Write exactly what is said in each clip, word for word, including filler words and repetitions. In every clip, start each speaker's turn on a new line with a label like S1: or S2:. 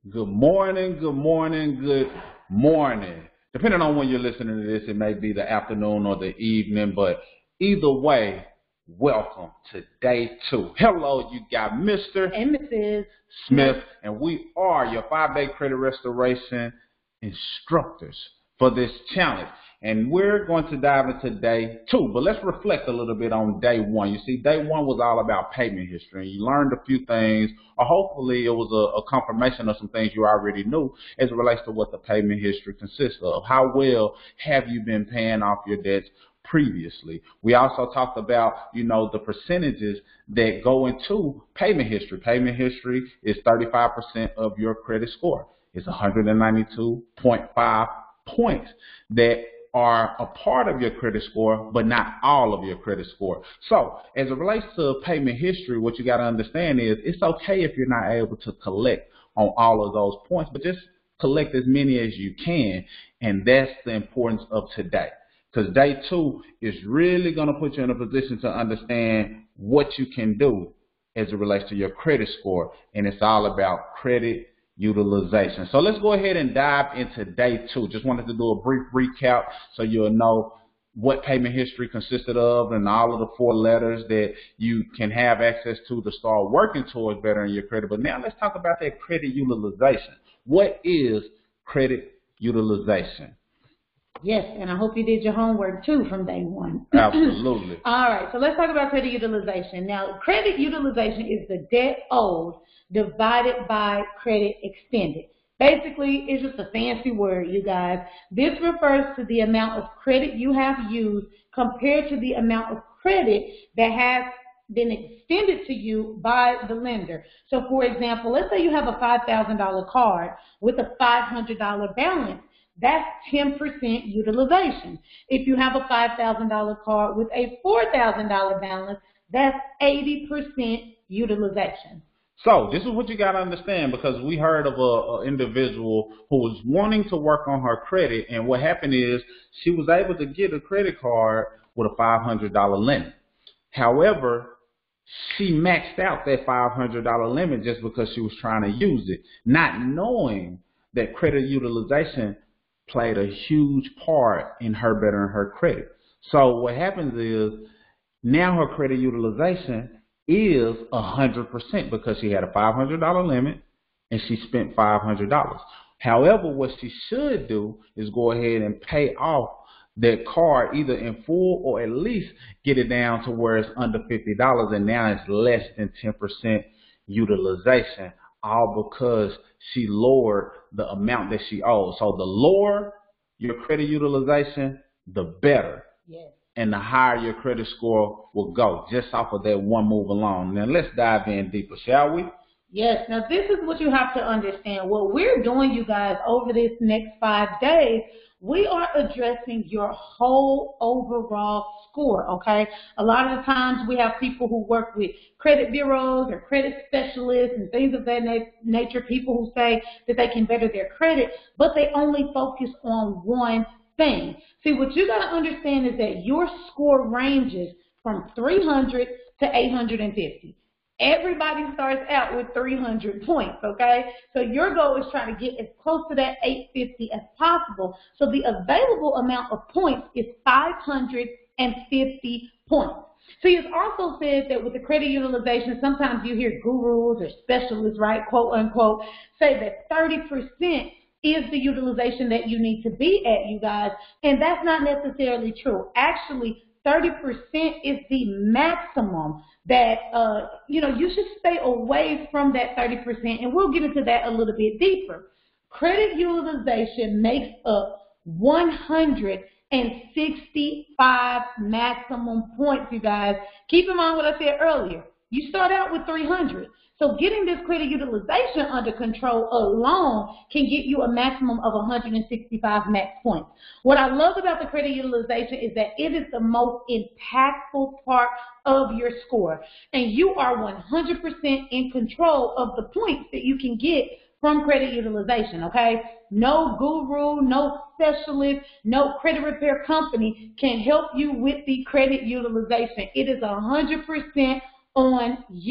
S1: Good morning, good morning, good morning. Depending on when you're listening to this, it may be the afternoon or the evening, but either way, welcome to day two. Hello, you got Mister
S2: and Missus
S1: Smith, and we are your five-day credit restoration instructors for this challenge. And we're going to dive into day two, but let's reflect a little bit on day one. You see, day one was all about payment history. You learned a few things, or hopefully it was a, a confirmation of some things you already knew as it relates to what the payment history consists of. How well have you been paying off your debts previously? We also talked about, you know, the percentages that go into payment history. Payment history is thirty-five percent of your credit score. It's one hundred ninety-two point five points that are a part of your credit score, but not all of your credit score. So as it relates to payment history, what you got to understand is it's okay if you're not able to collect on all of those points, but just collect as many as you can. And that's the importance of today, because day two is really going to put you in a position to understand what you can do as it relates to your credit score. And it's all about credit utilization. So let's go ahead and dive into day two. Just wanted to do a brief recap so you'll know what payment history consisted of and all of the four letters that you can have access to to start working towards bettering your credit. But now let's talk about that credit utilization. What is credit utilization?
S2: Yes, and I hope you did your homework too from day one.
S1: Absolutely.
S2: All right, so let's talk about credit utilization. Now, credit utilization is the debt owed divided by credit extended. Basically, it's just a fancy word, you guys. This refers to the amount of credit you have used compared to the amount of credit that has been extended to you by the lender. So, for example, let's say you have a five thousand dollar card with a five hundred dollar balance. That's ten percent utilization. If you have a five thousand dollar card with a four thousand dollar balance, that's eighty percent utilization.
S1: So this is what you got to understand, because we heard of a, a individual who was wanting to work on her credit, and what happened is she was able to get a credit card with a five hundred dollar limit. However, she maxed out that five hundred dollar limit just because she was trying to use it, not knowing that credit utilization played a huge part in her bettering her credit. So what happens is now her credit utilization is one hundred percent because she had a five hundred dollar limit and she spent five hundred dollars. However, what she should do is go ahead and pay off that card either in full or at least get it down to where it's under fifty dollars, and now it's less than ten percent utilization, all because she lowered the amount that she owes. So the lower your credit utilization, the better.
S2: Yes.
S1: And the higher your credit score will go, just off of that one move alone. Now let's dive in deeper, shall we?
S2: Yes. Now this is what you have to understand. What we're doing, you guys, over this next five days, we are addressing your whole overall score, okay? A lot of the times we have people who work with credit bureaus or credit specialists and things of that na- nature, people who say that they can better their credit, but they only focus on one thing. See, what you got to understand is that your score ranges from three hundred to eight hundred fifty. Everybody starts out with three hundred points, okay? So your goal is trying to get as close to that eight fifty as possible. So the available amount of points is five hundred fifty points. See, it's also said that with the credit utilization, sometimes you hear gurus or specialists, right, quote unquote, say that thirty percent is the utilization that you need to be at, you guys. And that's not necessarily true. Actually, thirty percent is the maximum that, uh, you know, you should stay away from that thirty percent. And we'll get into that a little bit deeper. Credit utilization makes up one hundred sixty-five maximum points, you guys. Keep in mind what I said earlier. You start out with three hundred. So getting this credit utilization under control alone can get you a maximum of one hundred sixty-five max points. What I love about the credit utilization is that it is the most impactful part of your score. And you are one hundred percent in control of the points that you can get from credit utilization, okay? No guru, no specialist, no credit repair company can help you with the credit utilization. It is one hundred percent on you.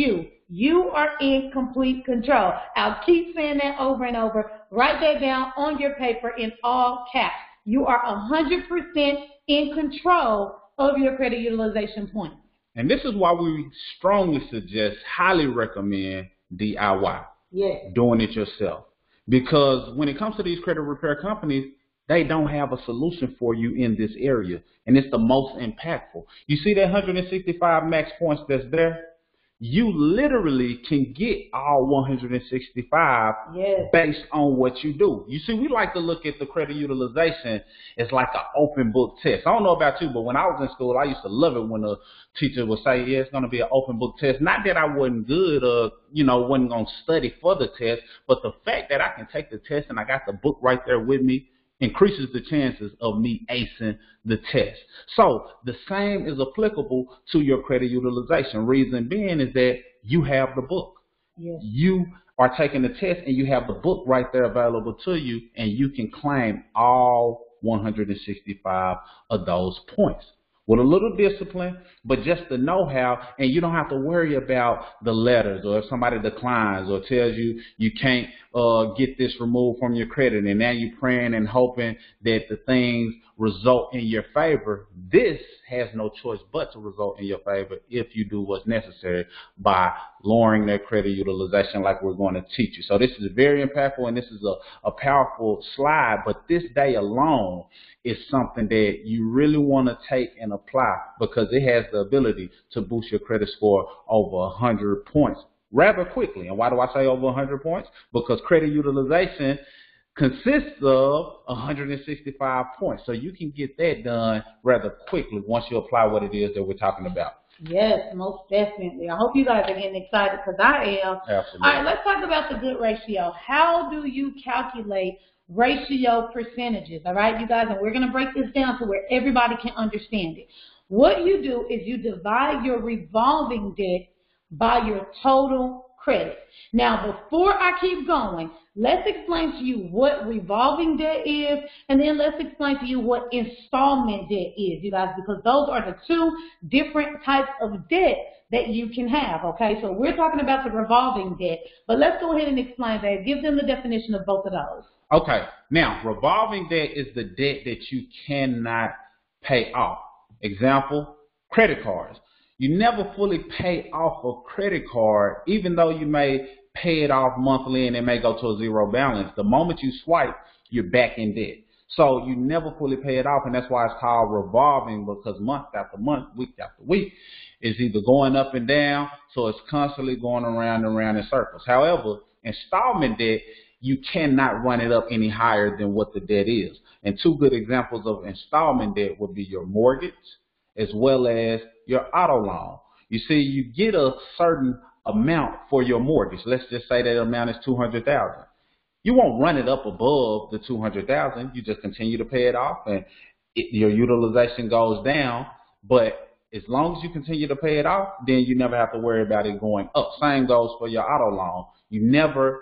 S2: You are in complete control. I'll keep saying that over and over. Write that down on your paper in all caps. You are one hundred percent in control of your credit utilization points.
S1: And this is why we strongly suggest, highly recommend D I Y.
S2: Yes.
S1: Doing it yourself. Because when it comes to these credit repair companies, they don't have a solution for you in this area. And it's the most impactful. You see that one hundred sixty-five max points that's there? You literally can get all one hundred sixty-five
S2: yes.
S1: based on what you do. You see, we like to look at the credit utilization as like an open book test. I don't know about you, but when I was in school, I used to love it when a teacher would say, yeah, it's going to be an open book test. Not that I wasn't good or, you know, wasn't going to study for the test, but the fact that I can take the test and I got the book right there with me increases the chances of me acing the test. So the same is applicable to your credit utilization. Reason being is that you have the book.
S2: Yes.
S1: You are taking the test and you have the book right there available to you, and you can claim all one hundred sixty-five of those points. With a little discipline, but just the know-how, and you don't have to worry about the letters or if somebody declines or tells you you can't uh, get this removed from your credit, and now you're praying and hoping that the things result in your favor. This has no choice but to result in your favor if you do what's necessary by lowering their credit utilization like we're going to teach you. So this is very impactful, and this is a, a powerful slide, but this day alone is something that you really want to take and apply because it has the ability to boost your credit score over one hundred points rather quickly. And why do I say over one hundred points? Because credit utilization consists of one hundred sixty-five points. So you can get that done rather quickly once you apply what it is that we're talking about.
S2: Yes, most definitely. I hope you guys are getting excited because I am.
S1: Absolutely.
S2: All right, let's talk about the good ratio. How do you calculate ratio percentages? All right, you guys, and we're going to break this down to where everybody can understand it. What you do is you divide your revolving debt by your total credit. Now, before I keep going, let's explain to you what revolving debt is, and then let's explain to you what installment debt is, you guys, because those are the two different types of debt that you can have, okay? So we're talking about the revolving debt, but let's go ahead and explain that. Give them the definition of both of those.
S1: Okay. Now, revolving debt is the debt that you cannot pay off. Example, credit cards. You never fully pay off a credit card, even though you may pay it off monthly and it may go to a zero balance. The moment you swipe, you're back in debt. So you never fully pay it off, and that's why it's called revolving, because month after month, week after week, it's either going up and down, so it's constantly going around and around in circles. However, installment debt, you cannot run it up any higher than what the debt is. And two good examples of installment debt would be your mortgage as well as your auto loan. You see, you get a certain amount for your mortgage. Let's just say that amount is two hundred thousand dollars. You won't run it up above the two hundred thousand dollars. You just continue to pay it off, and it, your utilization goes down. But as long as you continue to pay it off, then you never have to worry about it going up. Same goes for your auto loan. You never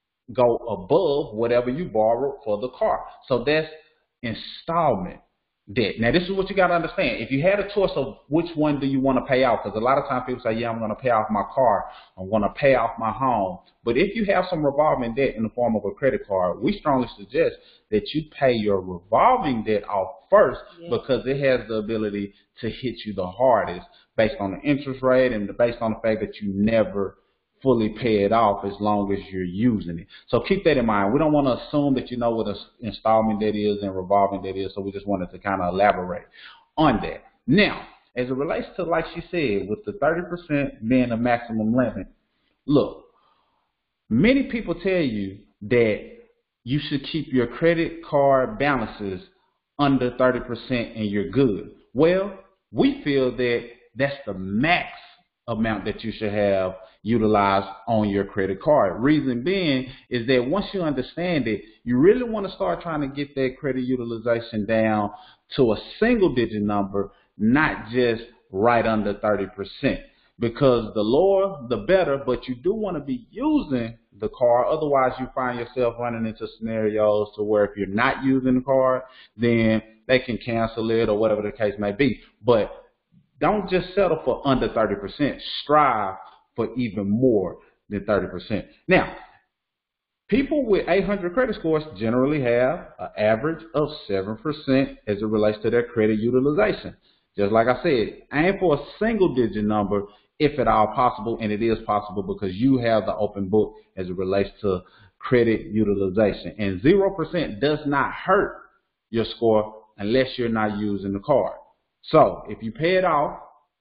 S1: go above whatever you borrowed for the car. So that's installment debt. Now, this is what you got to understand. If you had a choice of which one do you want to pay off, because a lot of times people say, yeah, I'm going to pay off my car, I'm going to pay off my home. But if you have some revolving debt in the form of a credit card, we strongly suggest that you pay your revolving debt off first, yeah, because it has the ability to hit you the hardest based on the interest rate and based on the fact that you never fully pay it off as long as you're using it. So keep that in mind. We don't want to assume that you know what an installment debt is and revolving debt is, so we just wanted to kind of elaborate on that. Now, as it relates to, like she said, with the thirty percent being the maximum limit, look, many people tell you that you should keep your credit card balances under thirty percent and you're good. Well, we feel that that's the max amount that you should have utilized on your credit card. Reason being is that once you understand it, you really want to start trying to get that credit utilization down to a single digit number, not just right under thirty percent. Because the lower, the better, but you do want to be using the card. Otherwise, you find yourself running into scenarios to where if you're not using the card, then they can cancel it or whatever the case may be. But don't just settle for under thirty percent. Strive for even more than thirty percent. Now, people with eight hundred credit scores generally have an average of seven percent as it relates to their credit utilization. Just like I said, aim for a single digit number if at all possible, and it is possible because you have the open book as it relates to credit utilization. And zero percent does not hurt your score unless you're not using the card. So if you pay it off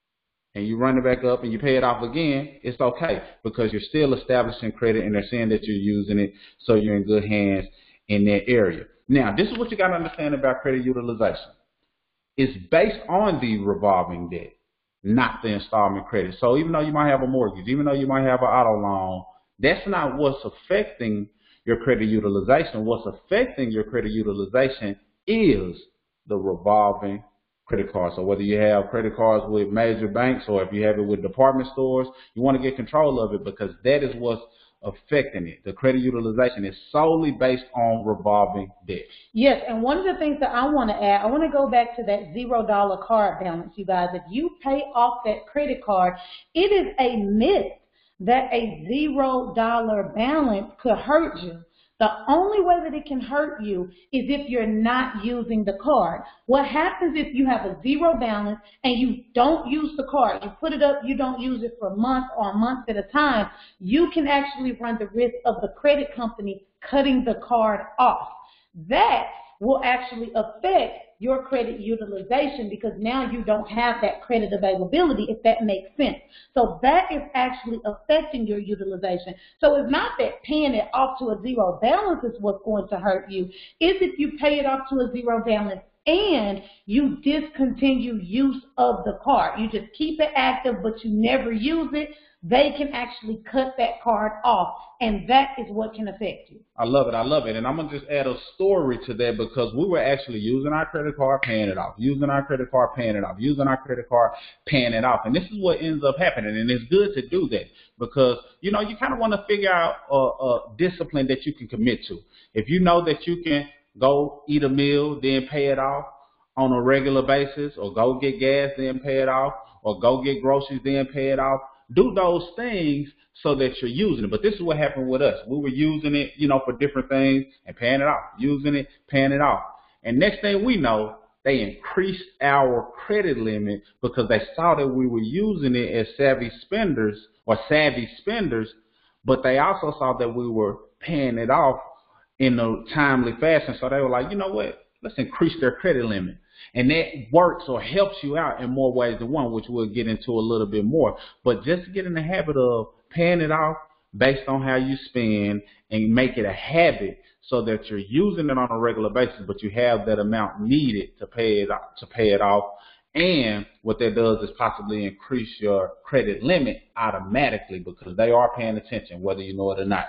S1: and you run it back up and you pay it off again, it's okay because you're still establishing credit and they're saying that you're using it, so you're in good hands in that area. Now, this is what you got to understand about credit utilization. It's based on the revolving debt, not the installment credit. So even though you might have a mortgage, even though you might have an auto loan, that's not what's affecting your credit utilization. What's affecting your credit utilization is the revolving credit card. So whether you have credit cards with major banks or if you have it with department stores, you want to get control of it because that is what's affecting it. The credit utilization is solely based on revolving debt.
S2: Yes, and one of the things that I want to add, I want to go back to that zero dollar card balance, you guys. If you pay off that credit card, it is a myth that a zero dollar balance could hurt you. The only way that it can hurt you is if you're not using the card. What happens if you have a zero balance and you don't use the card? You put it up, you don't use it for months or months at a time. You can actually run the risk of the credit company cutting the card off. That will actually affect your credit utilization because now you don't have that credit availability, if that makes sense. So that is actually affecting your utilization. So it's not that paying it off to a zero balance is what's going to hurt you. It's if you pay it off to a zero balance and you discontinue use of the card. You just keep it active, but you never use it. They can actually cut that card off, and that is what can affect you.
S1: I love it. I love it. And I'm going to just add a story to that because we were actually using our credit card, paying it off, using our credit card, paying it off, using our credit card, paying it off. And this is what ends up happening. And it's good to do that because, you know, you kind of want to figure out a, a discipline that you can commit to. If you know that you can go eat a meal, then pay it off on a regular basis, or go get gas, then pay it off, or go get groceries, then pay it off, do those things so that you're using it. But this is what happened with us. We were using it, you know, for different things and paying it off, using it, paying it off. And next thing we know, they increased our credit limit because they saw that we were using it as savvy spenders or savvy spenders, but they also saw that we were paying it off in a timely fashion. So they were like, you know what, let's increase their credit limit. And that works or helps you out in more ways than one, which we'll get into a little bit more. But just get in the habit of paying it off based on how you spend and make it a habit so that you're using it on a regular basis, but you have that amount needed to pay it off, to pay it off. And what that does is possibly increase your credit limit automatically because they are paying attention, whether you know it or not.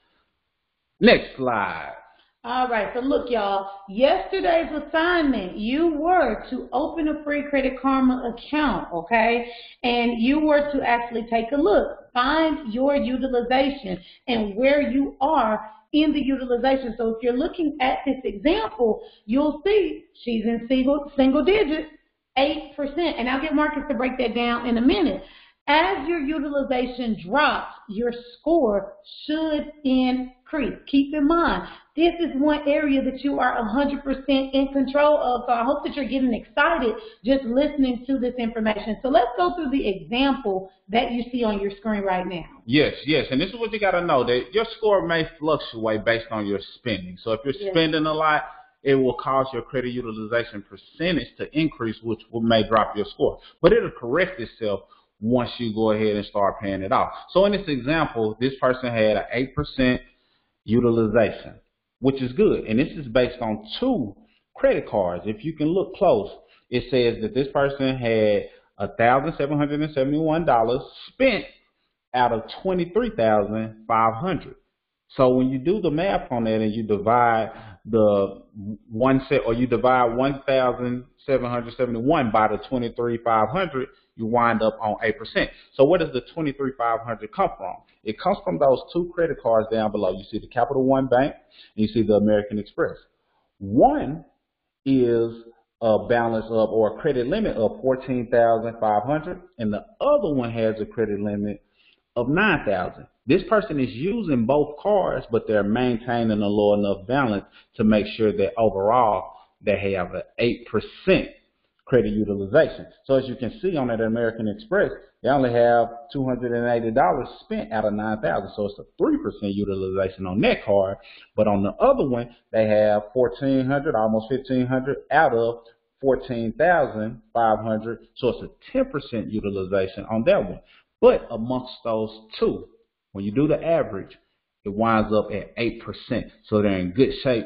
S1: Next slide.
S2: All right, so look, y'all, yesterday's assignment, you were to open a free Credit Karma account, okay? And you were to actually take a look, find your utilization and where you are in the utilization. So if you're looking at this example, you'll see she's in single, single digits, eight percent. And I'll get Marcus to break that down in a minute. As your utilization drops, your score should increase. Keep in mind, this is one area that you are one hundred percent in control of. So I hope that you're getting excited just listening to this information. So let's go through the example that you see on your screen right now.
S1: Yes, yes. And this is what you got to know, that your score may fluctuate based on your spending. So if you're
S2: yes.
S1: spending a lot, it will cause your credit utilization percentage to increase, which may drop your score. But it'll correct itself once you go ahead and start paying it off. So in this example, this person had an eight percent utilization, which is good. And this is based on two credit cards. If you can look close, it says that this person had one thousand seven hundred seventy-one dollars spent out of twenty-three thousand five hundred dollars. So when you do the math on that and you divide the one set, or you divide one thousand seven hundred seventy-one by the twenty-three thousand five hundred, you wind up on eight percent. So where does the twenty-three thousand five hundred come from? It comes from those two credit cards down below. You see the Capital One Bank and you see the American Express. One is a balance of, or a credit limit of fourteen thousand five hundred, and the other one has a credit limit of nine thousand. This person is using both cards, but they're maintaining a low enough balance to make sure that overall they have an eight percent credit utilization. So as you can see on that American Express, they only have two hundred eighty dollars spent out of nine thousand. So it's a three percent utilization on that card. But on the other one, they have fourteen hundred dollars, almost fifteen hundred dollars out of fourteen thousand five hundred dollars. So it's a ten percent utilization on that one. But amongst those two, when you do the average, it winds up at eight percent. So they're in good shape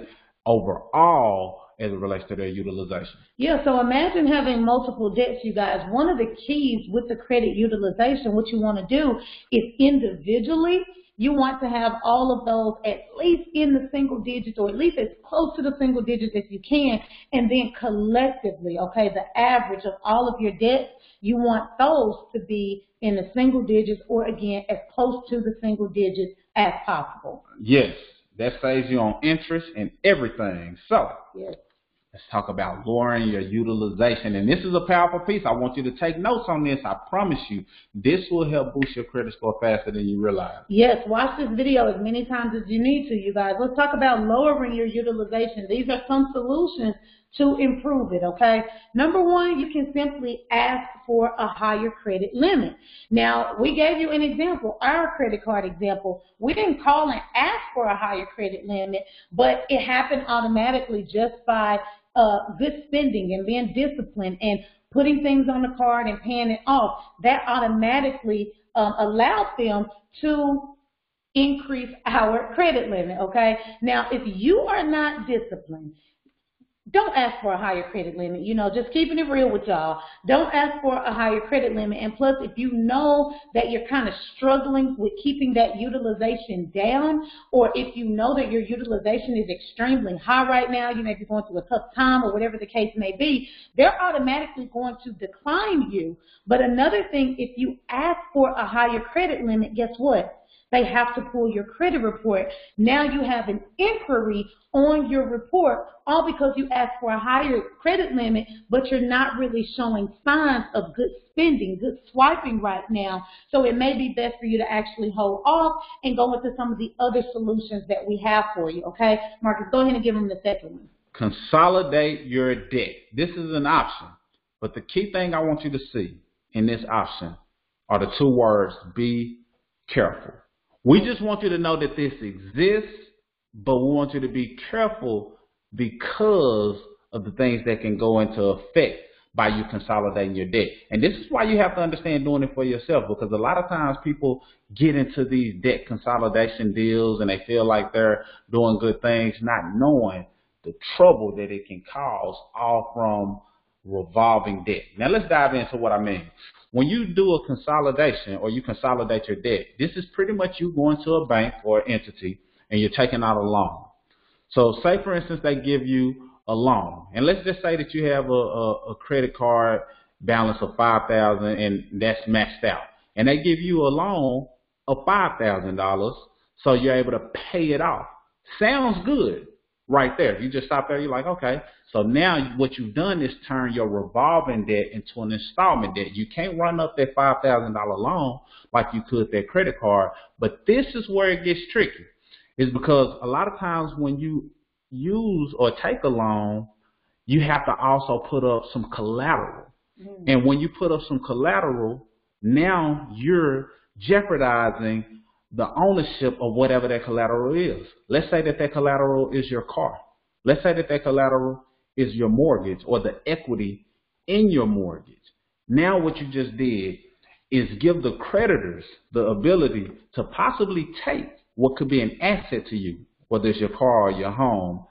S1: overall as it relates to their utilization.
S2: Yeah, so imagine having multiple debts, you guys. One of the keys with the credit utilization, what you want to do is individually, you want to have all of those at least in the single digits, or at least as close to the single digits as you can. And then collectively, okay, the average of all of your debts, you want those to be in the single digits, or again, as close to the single digits as possible.
S1: Yes, that saves you on interest and everything. So
S2: yes.
S1: Let's talk about lowering your utilization. And this is a powerful piece. I want you to take notes on this. I promise you, this will help boost your credit score faster than you realize.
S2: Yes, watch this video as many times as you need to, you guys. Let's talk about lowering your utilization. These are some solutions to improve it, okay? Number one, you can simply ask for a higher credit limit. Now, we gave you an example, our credit card example. We didn't call and ask for a higher credit limit, but it happened automatically just by uh, good spending and being disciplined and putting things on the card and paying it off. That automatically um, allowed them to increase our credit limit, okay? Now, if you are not disciplined, don't ask for a higher credit limit. You know, just keeping it real with y'all. Don't ask for a higher credit limit. And plus, if you know that you're kind of struggling with keeping that utilization down, or if you know that your utilization is extremely high right now, you may be going through a tough time or whatever the case may be, they're automatically going to decline you. But another thing, if you ask for a higher credit limit, guess what? They have to pull your credit report. Now you have an inquiry on your report, all because you asked for a higher credit limit, but you're not really showing signs of good spending, good swiping right now. So it may be best for you to actually hold off and go into some of the other solutions that we have for you, okay? Marcus, go ahead and give them the second one.
S1: Consolidate your debt. This is an option, but the key thing I want you to see in this option are the two words, be careful. We just want you to know that this exists, but we want you to be careful because of the things that can go into effect by you consolidating your debt. And this is why you have to understand doing it for yourself, because a lot of times people get into these debt consolidation deals and they feel like they're doing good things, not knowing the trouble that it can cause, all from revolving debt. Now let's dive into what I mean. When you do a consolidation or you consolidate your debt, this is pretty much you going to a bank or entity and you're taking out a loan. So say, for instance, they give you a loan. And let's just say that you have a, a, a credit card balance of five thousand dollars and that's maxed out. And they give you a loan of five thousand dollars so you're able to pay it off. Sounds good right there. You just stop there, you're like, okay. So now what you've done is turn your revolving debt into an installment debt. You can't run up that five thousand dollar loan like you could that credit card. But this is where it gets tricky. Is because a lot of times when you use or take a loan, you have to also put up some collateral. Mm. And when you put up some collateral, now you're jeopardizing the ownership of whatever that collateral is. Let's say that that collateral is your car. Let's say that that collateral is your mortgage or the equity in your mortgage. Now what you just did is give the creditors the ability to possibly take what could be an asset to you, whether it's your car or your home,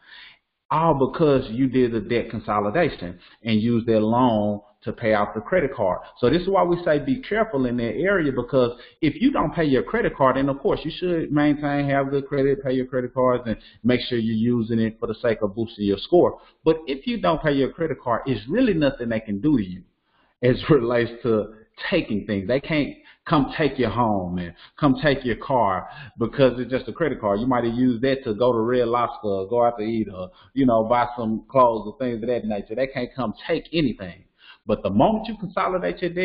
S1: all because you did the debt consolidation and used their loan to pay off the credit card. So this is why we say be careful in that area, because if you don't pay your credit card, then of course you should maintain, have good credit, pay your credit cards, and make sure you're using it for the sake of boosting your score. But if you don't pay your credit card, it's really nothing they can do to you as it relates to taking things. They can't come take your home and come take your car because it's just a credit card. You might have used that to go to Red Lobster or go out to eat or, you know, buy some clothes or things of that nature. They can't come take anything. But the moment you consolidate your debt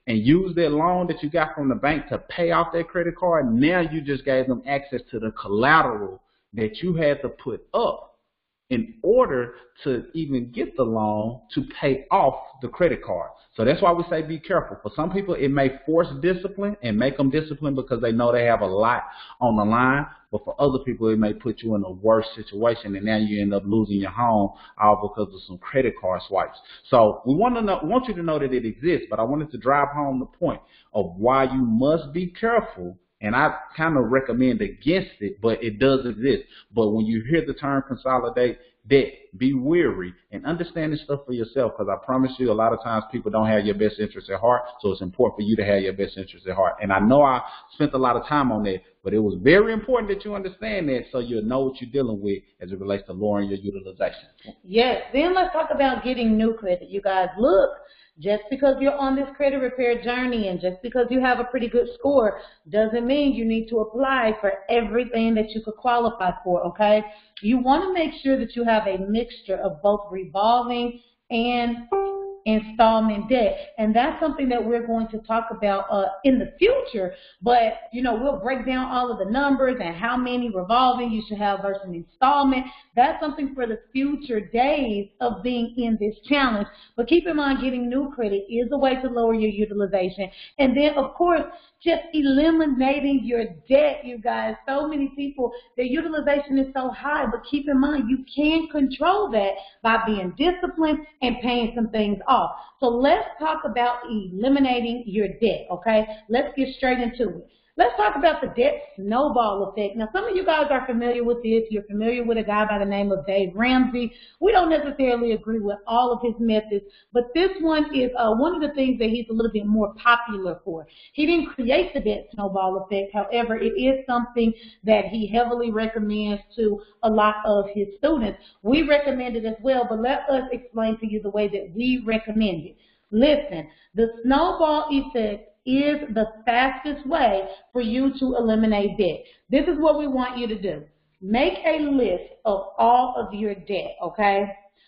S1: and use that loan that you got from the bank to pay off that credit card, now you just gave them access to the collateral that you had to put up in order to even get the loan to pay off the credit card. So that's why we say be careful. For some people, it may force discipline and make them disciplined because they know they have a lot on the line. But for other people, it may put you in a worse situation, and now you end up losing your home all because of some credit card swipes. So we want to know, want you to know that it exists, but I wanted to drive home the point of why you must be careful. And I kind of recommend against it, but it does exist. But when you hear the term consolidate debt, be wary and understand this stuff for yourself, because I promise you a lot of times people don't have your best interest at heart. So it's important for you to have your best interest at heart. And I know I spent a lot of time on that, but it was very important that you understand that so you'll know what you're dealing with as it relates to lowering your utilization.
S2: Yes. Then let's talk about getting new credit. You guys, look. Just because you're on this credit repair journey and just because you have a pretty good score doesn't mean you need to apply for everything that you could qualify for, okay? You want to make sure that you have a mixture of both revolving and installment debt. And that's something that we're going to talk about uh, in the future. But, you know, we'll break down all of the numbers and how many revolving you should have versus installment. That's something for the future days of being in this challenge. But keep in mind, getting new credit is a way to lower your utilization. And then, of course, just eliminating your debt, you guys. So many people, their utilization is so high, but keep in mind, you can control that by being disciplined and paying some things off. So let's talk about eliminating your debt, okay? Let's get straight into it. Let's talk about the debt snowball effect. Now, some of you guys are familiar with this. You're familiar with a guy by the name of Dave Ramsey. We don't necessarily agree with all of his methods, but this one is uh, one of the things that he's a little bit more popular for. He didn't create the debt snowball effect. However, it is something that he heavily recommends to a lot of his students. We recommend it as well, but let us explain to you the way that we recommend it. Listen, the snowball effect is the fastest way for you to eliminate debt. This is what we want you to do. Make a list of all of your debt, okay?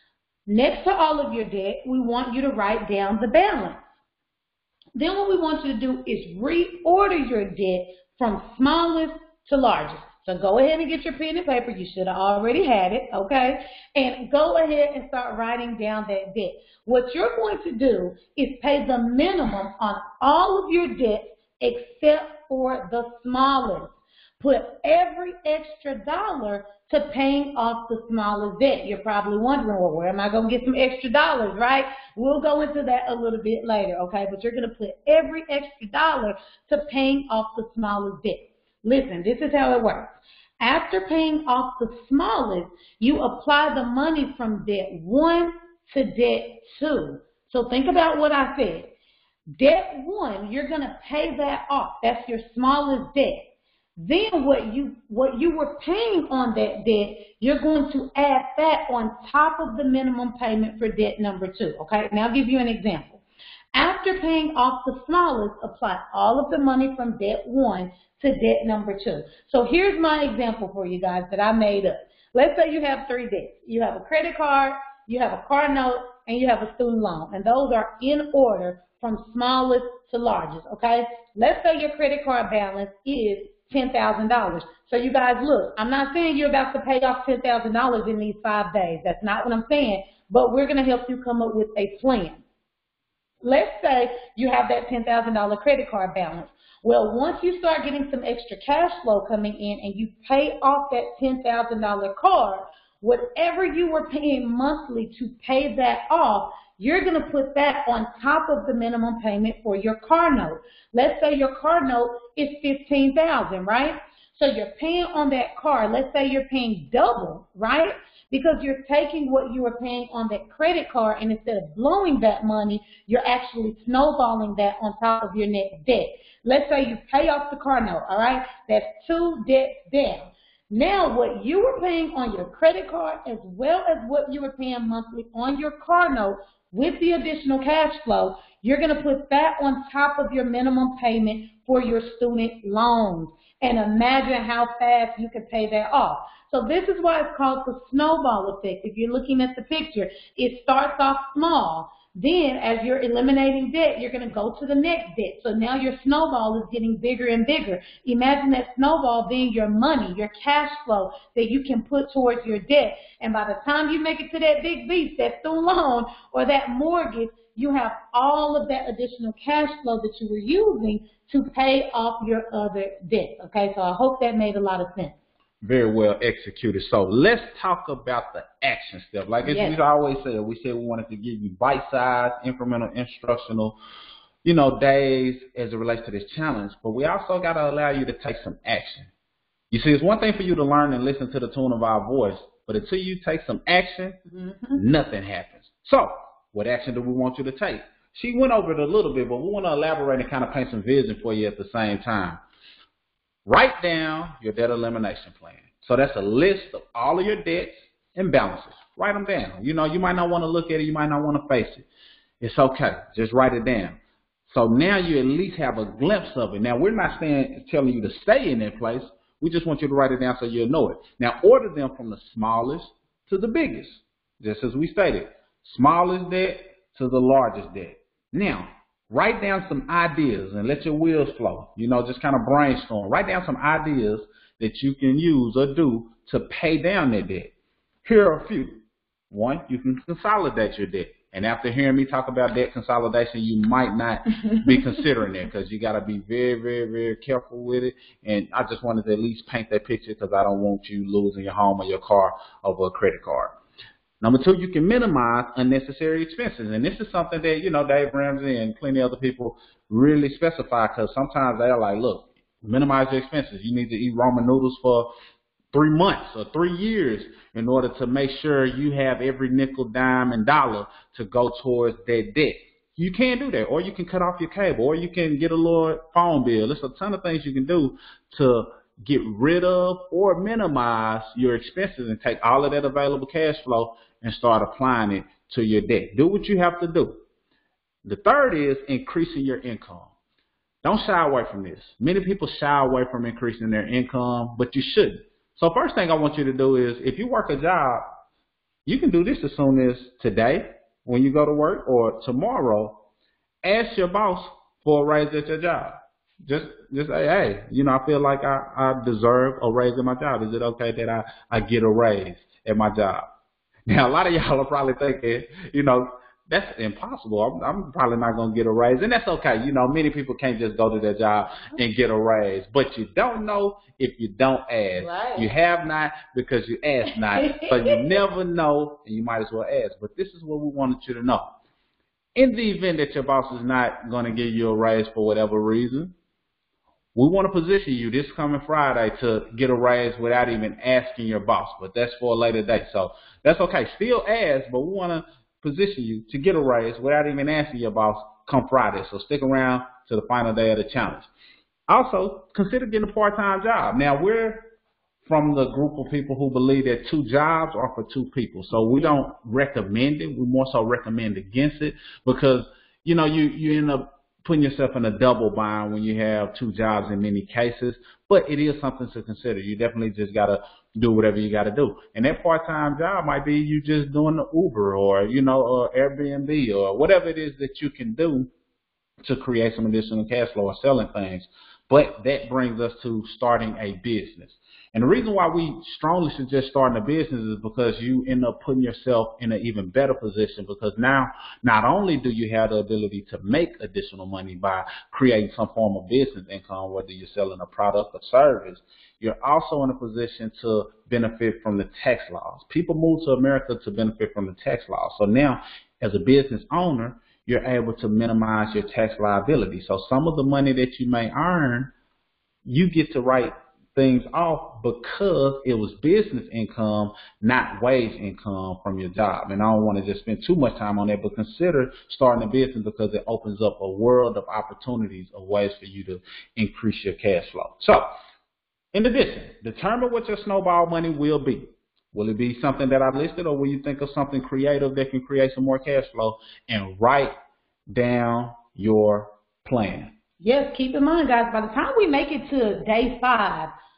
S2: Next to all of your debt, we want you to write down the balance. Then what we want you to do is reorder your debt from smallest to largest. So go ahead and get your pen and paper. You should have already had it, okay? And go ahead and start writing down that debt. What you're going to do is pay the minimum on all of your debts except for the smallest. Put every extra dollar to paying off the smallest debt. You're probably wondering, well, where am I going to get some extra dollars, right? We'll go into that a little bit later, okay? But you're going to put every extra dollar to paying off the smallest debt. Listen, this is how it works. After paying off the smallest, you apply the money from debt one to debt two. So think about what I said. Debt one, you're going to pay that off. That's your smallest debt. Then what you what you were paying on that debt, you're going to add that on top of the minimum payment for debt number two. Okay, now I'll give you an example. After paying off the smallest, apply all of the money from debt one to debt number two. So here's my example for you guys that I made up. Let's say you have three debts. You have a credit card, you have a car note, and you have a student loan. And those are in order from smallest to largest, okay? Let's say your credit card balance is ten thousand dollars. So you guys, look, I'm not saying you're about to pay off ten thousand dollars in these five days. That's not what I'm saying. But we're going to help you come up with a plan. Let's say you have that ten thousand dollar credit card balance. Well, once you start getting some extra cash flow coming in and you pay off that ten thousand dollar card, whatever you were paying monthly to pay that off, you're going to put that on top of the minimum payment for your car note. Let's say your car note is fifteen thousand dollars, right? So you're paying on that car. Let's say you're paying double, right? Because you're taking what you were paying on that credit card, and instead of blowing that money, you're actually snowballing that on top of your next debt. Let's say you pay off the car note, all right? That's two debts down. Now, what you were paying on your credit card as well as what you were paying monthly on your car note with the additional cash flow, you're going to put that on top of your minimum payment for your student loans. And imagine how fast you can pay that off. So this is why it's called the snowball effect. If you're looking at the picture, it starts off small. Then as you're eliminating debt, you're going to go to the next debt. So now your snowball is getting bigger and bigger. Imagine that snowball being your money, your cash flow that you can put towards your debt. And by the time you make it to that big beast, that student loan or that mortgage, you have all of that additional cash flow that you were using to pay off your other debt. Okay, so I hope that made a lot of sense.
S1: Very well executed. So let's talk about the action step. Like as
S2: Yes.
S1: we always say, we said we wanted to give you bite-sized, incremental, instructional, you know, days as it relates to this challenge. But we also got to allow you to take some action. You see, it's one thing for you to learn and listen to the tune of our voice, but until you take some action, mm-hmm. nothing happens. So what action do we want you to take? She went over it a little bit, but we want to elaborate and kind of paint some vision for you at the same time. Write down your debt elimination plan. So that's a list of all of your debts and balances. Write them down. You know, you might not want to look at it. You might not want to face it. It's okay. Just write it down. So now you at least have a glimpse of it. Now, we're not saying, telling you to stay in that place. We just want you to write it down so you'll know it. Now, order them from the smallest to the biggest, just as we stated. Smallest debt to the largest debt. Now, write down some ideas and let your wheels flow. You know, just kind of brainstorm. Write down some ideas that you can use or do to pay down that debt. Here are a few. One, you can consolidate your debt. And after hearing me talk about debt consolidation, you might not be considering it because you got to be very, very, very careful with it. And I just wanted to at least paint that picture because I don't want you losing your home or your car over a credit card. Number two, you can minimize unnecessary expenses. And this is something that, you know, Dave Ramsey and plenty of other people really specify because sometimes they're like, look, minimize your expenses. You need to eat ramen noodles for three months or three years in order to make sure you have every nickel, dime, and dollar to go towards that debt. You can do that, or you can cut off your cable, or you can get a little phone bill. There's a ton of things you can do to get rid of or minimize your expenses and take all of that available cash flow and start applying it to your debt. Do what you have to do. The third is increasing your income. Don't shy away from this. Many people shy away from increasing their income, but you shouldn't. So first thing I want you to do is if you work a job, you can do this as soon as today when you go to work or tomorrow. Ask your boss for a raise at your job. Just just say, hey, you know, I feel like I, I deserve a raise at my job. Is it okay that I, I get a raise at my job? Now, a lot of y'all are probably thinking, you know, that's impossible. I'm, I'm probably not going to get a raise. And that's okay. You know, many people can't just go to their job and get a raise. But you don't know if you don't ask.
S2: Right.
S1: You have not because you ask not. So you never know, and you might as well ask. But this is what we wanted you to know. In the event that your boss is not going to give you a raise for whatever reason, we want to position you this coming Friday to get a raise without even asking your boss. But that's for a later date. So that's okay. Still ask, but we want to position you to get a raise without even asking your boss come Friday. So stick around to the final day of the challenge. Also, consider getting a part-time job. Now, we're from the group of people who believe that two jobs are for two people. So we don't recommend it. We more so recommend against it because, you know, you, you end up putting yourself in a double bind when you have two jobs in many cases. But it is something to consider. You definitely just got to do whatever you got to do. And that part-time job might be you just doing the Uber or, you know, or Airbnb or whatever it is that you can do to create some additional cash flow or selling things. But that brings us to starting a business. And the reason why we strongly suggest starting a business is because you end up putting yourself in an even better position because now not only do you have the ability to make additional money by creating some form of business income, whether you're selling a product or service, you're also in a position to benefit from the tax laws. People move to America to benefit from the tax laws. So now as a business owner, you're able to minimize your tax liability. So some of the money that you may earn, you get to write things off because it was business income, not wage income from your job. And I don't want to just spend too much time on that, but consider starting a business because it opens up a world of opportunities of ways for you to increase your cash flow. So, in addition, determine what your snowball money will be. Will it be something that I listed, or will you think of something creative that can create some more cash flow? And write down your plan.
S2: Yes, keep in mind, guys, by the time we make it to day five,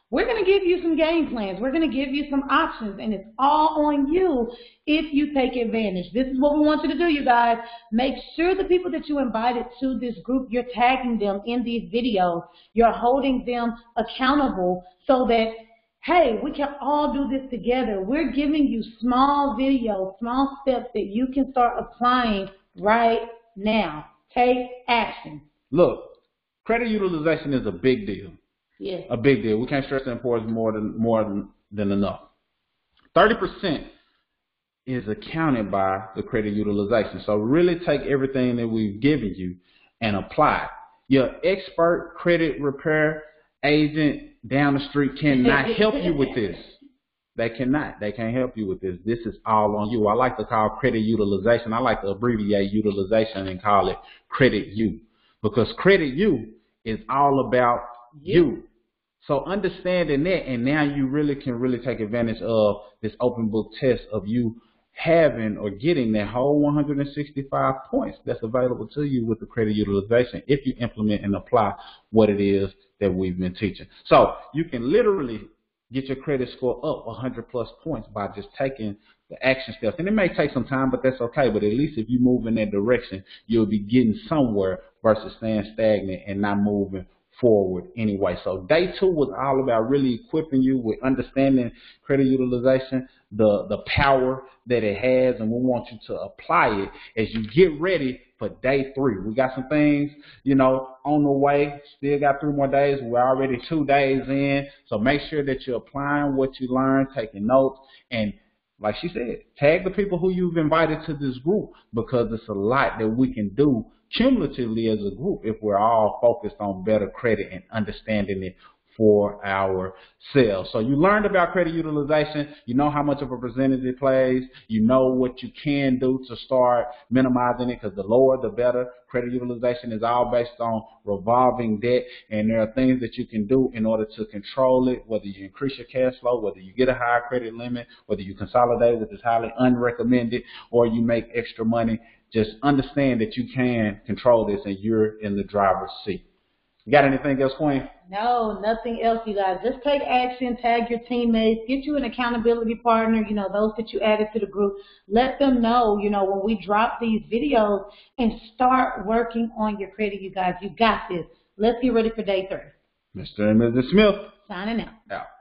S2: We're going to give you some game plans. We're going to give you some options, and it's all on you if you take advantage. This is what we want you to do, you guys. Make sure the people that you invited to this group, you're tagging them in these videos. You're holding them accountable so that, hey, we can all do this together. We're giving you small videos, small steps that you can start applying right now. Take action.
S1: Look, credit utilization is a big deal.
S2: Yes.
S1: A big deal. We can't stress the importance more than more than, than enough. thirty percent is accounted by the credit utilization. So really take everything that we've given you and apply it. Your expert credit repair agent down the street cannot help you with this. They cannot. They can't help you with this. This is all on you. I like to call credit utilization. I like to abbreviate utilization and call it credit you, because credit you is all about you. So understanding that, and now you really can really take advantage of this open book test of you having or getting that whole one hundred sixty-five points that's available to you with the credit utilization if you implement and apply what it is that we've been teaching. So you can literally get your credit score up one hundred plus points by just taking the action steps. And it may take some time, but that's okay. But at least if you move in that direction, you'll be getting somewhere versus staying stagnant and not moving forward anyway. So day two was all about really equipping you with understanding credit utilization, the the power that it has, and we want you to apply it as you get ready for day three. We got some things, you know, on the way. Still got three more days. We're already two days in. So make sure that you're applying what you learned, taking notes, and like she said, tag the people who you've invited to this group, because it's a lot that we can do cumulatively as a group if we're all focused on better credit and understanding it for ourselves. So you learned about credit utilization. You know how much of a percentage it plays. You know what you can do to start minimizing it, because the lower the better. Credit utilization is all based on revolving debt, and there are things that you can do in order to control it, whether you increase your cash flow, whether you get a higher credit limit, whether you consolidate, which is highly unrecommended, or you make extra money. Just understand that you can control this and you're in the driver's seat. You got anything else, Queen?
S2: No, nothing else, you guys. Just take action, tag your teammates, get you an accountability partner, you know, those that you added to the group. Let them know, you know, when we drop these videos, and start working on your credit, you guys. You got this. Let's get ready for day three.
S1: Mister and Missus Smith.
S2: Signing out.
S1: Out.